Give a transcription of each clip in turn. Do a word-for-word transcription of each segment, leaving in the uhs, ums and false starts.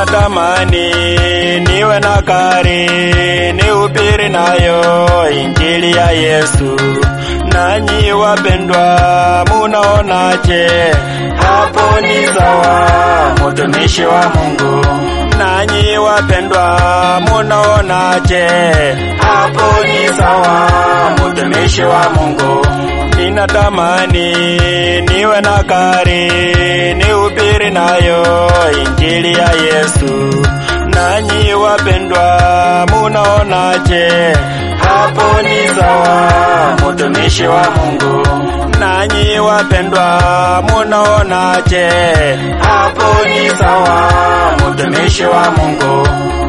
ninatamani niwe na gari nihubiri nayo injili ya Yesu. Nanyi wapendwa, munaonaje? Hapo ni sawa, mtumishi wa Mungu. Nanyi wapendwa, munaonaje? Hapo ni sawa, mtumishi wa Mungu. Ninatamani niwe na gari nihubiri nayo injili ya Yesu. Nanyi wapendwa, munaonaje? Hapo ni sawa, mtumishi wa Mungu. Nanyi wapendwa, munaonaje? Hapo ni sawa, mtumishi wa Mungu.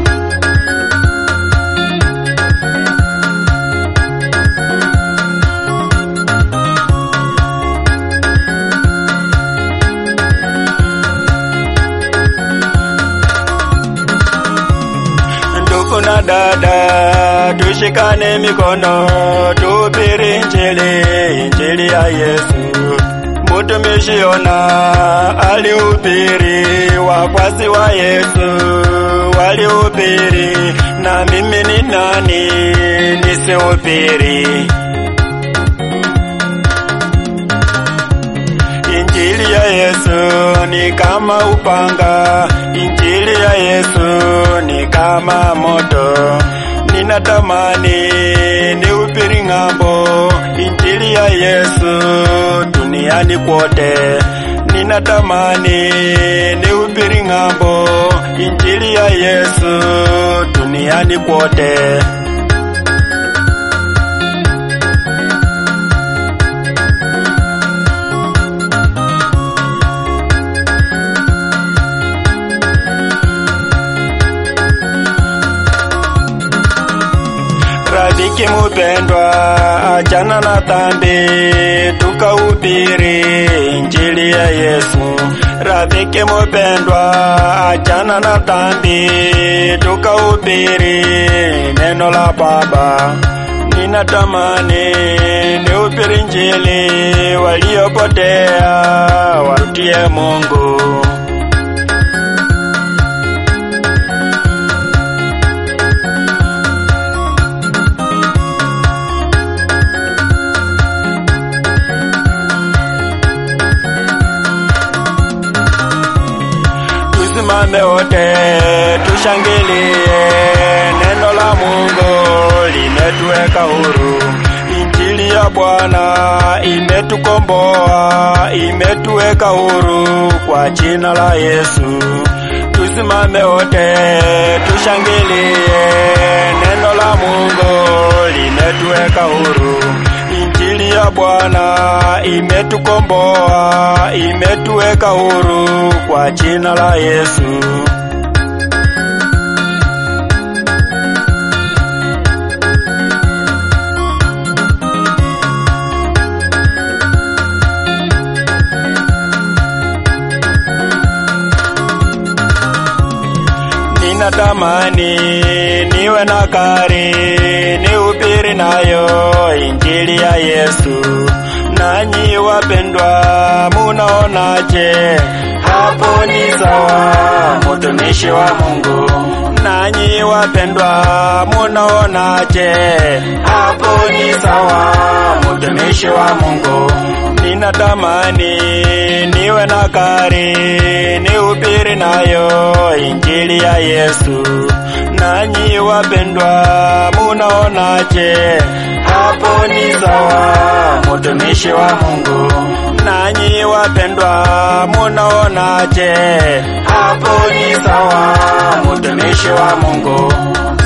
Kuna dada, tushikane mikono, tuhubiri injili, injili ya Yesu. Mtumishi Yona alihubiri, wafuasi wa Yesu walihubiri, na mimi ni nani nisihubiri? Injili ya Yesu ni kama upanga, injili ya Yesu ni kama moto. Ninatamani nihubiri ng'ambo, injili ya Yesu duniani kote. Ninatamani nihubiri ng'ambo, injili ya Yesu duniani kote. Rafiki mupendwa, achana na dhambi, tukahubiri injili ya Yesu. Rafiki mupendwa, achana na dhambi, tukahubiri neno la Baba. Ninatamani nihubiri injili, waliopotea warudie Mungu. Tusimame wote tushangilie, neno la Mungu limetuweka huru. Injili ya Bwana imetukomboa, imetuweka huru kwa jina la Yesu. Tusimame wote tushangilie, neno la Mungu limetuweka huru. Injili ya Bwana imetukomboa, imetuweka huru kwa jina la Yesu. Ninatamani niwe na gari nihubiri nayo injili ya Yesu. Nanyi wapendwa, munaonaje? Hapo ni sawa, mtumishi wa Mungu. Nanyi wapendwa, munaonaje? Hapo ni sawa, mtumishi wa Mungu. Ninatamani niwe na gari nihubiri nayo injili ya Yesu. Nanyi wapendwa, munaonaje? Hapo ni sawa, mtumishi wa Mungu. Nanyi wapendwa, munaonaje? Hapo ni sawa, mtumishi wa Mungu.